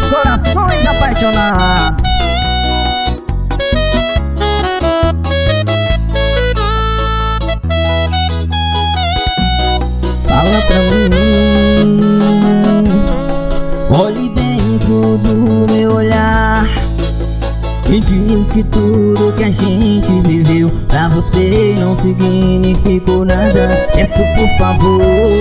dos corações apaixonados. Fala pra mim, olhe dentro do meu olhar e diz que tudo que a gente viveu pra você não significou nada. Peço por favor,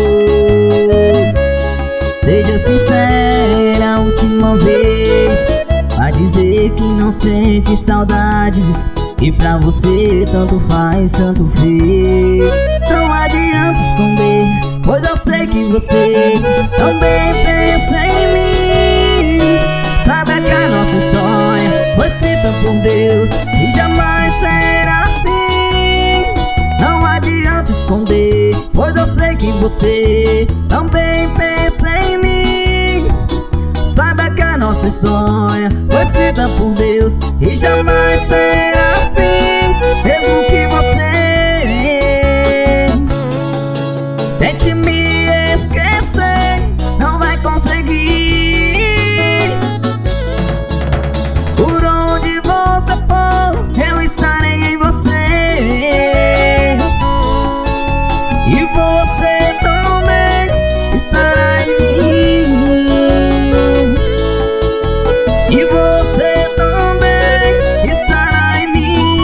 seja sincera a última vez, a dizer que não sente saudades, e pra você tanto faz, tanto fez. Não adianta esconder, pois eu sei que você também pensa em mim. Sabe que a nossa história foi escrita por Deus e jamais será fim. Não adianta esconder, pois eu sei que você também pensa em mim. Sabe que a nossa história foi escrita por Deus e jamais será fim. Mesmo que você tente me esquecer, não vai conseguir. Por onde você for, eu estarei em você, e você também estará em mim, e você também estará em mim.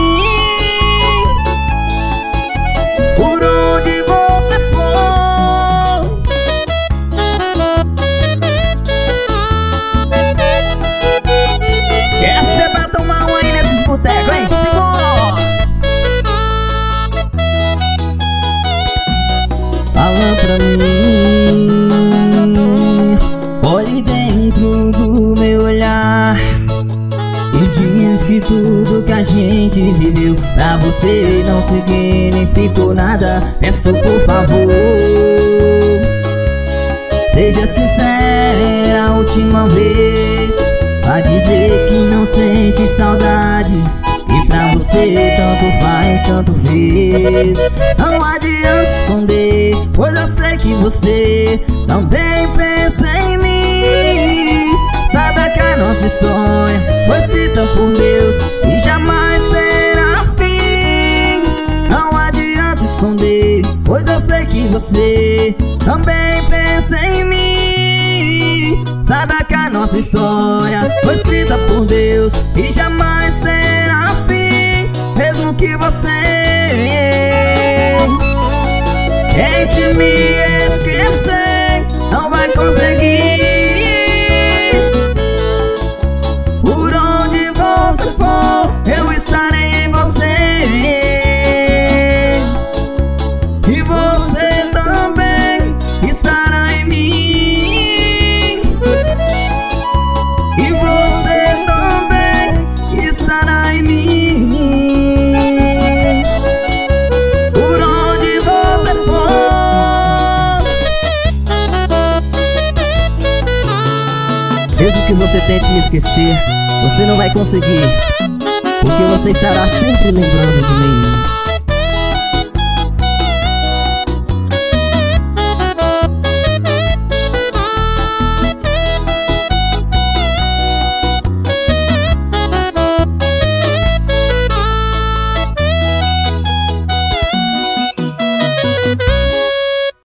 Por onde você for. Essa é pra tomar um aí nesses botecos, hein? Segura! Fala pra mim, olhe dentro do meu olhar e diz que tudo que a gente viveu pra você não significou nada. Peço por favor, seja sincera a última vez, a dizer que não sente saudades, e pra você tanto faz, tanto fez. Não adianta esconder, pois eu sei que você também pensa em mim. Sabe que a nossa história foi escrita por Deus e jamais será fim. Não adianta esconder, pois eu sei que você também pensa em mim. Sabe que a nossa história foi escrita por Deus e jamais será fim. Mesmo que você tente me esquecer, não vai conseguir. Por onde você for, eu estarei em você, e você também estará em mim, e você também estará em mim. Por onde você for. Mesmo que você tente me esquecer, você não vai conseguir, porque você estará sempre lembrando de mim.